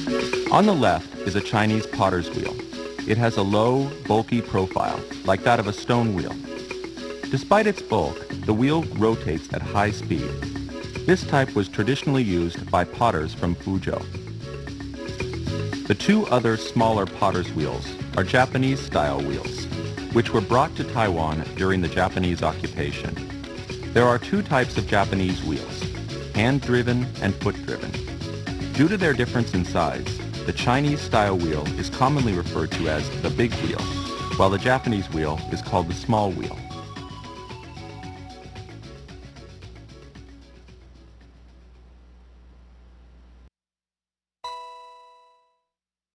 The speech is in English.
On the left is a Chinese potter's wheel. It has a low, bulky profile, like that of a stone wheel. Despite its bulk, the wheel rotates at high speed. This type was traditionally used by potters from Fuzhou. The two other smaller potter's wheels are Japanese-style wheels, which were brought to Taiwan during the Japanese occupation. There are two types of Japanese wheels, hand-driven and foot-driven. Due to their difference in size, the Chinese-style wheel is commonly referred to as the big wheel, while the Japanese wheel is called the small wheel.